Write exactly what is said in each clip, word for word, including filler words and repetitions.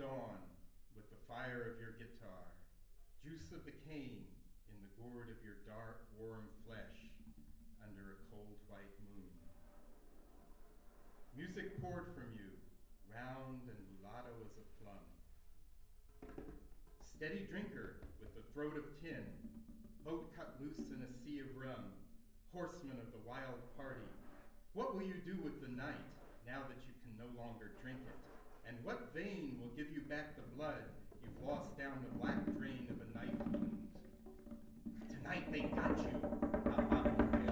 dawn with the fire of your guitar, juice of the cane in the gourd of your dark, warm flesh under a cold white moon. Music poured from you, round and mulatto as a plum. Steady drinker with the throat of tin, boat cut loose in a sea of rum, horseman of the wild party. What will you do with the night now that you can no longer drink it? And what vein will give you back the blood you've lost down the black drain of a knife wound? Tonight they got you, Papa Hotel.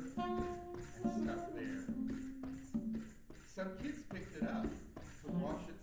Some kids picked it up to wash it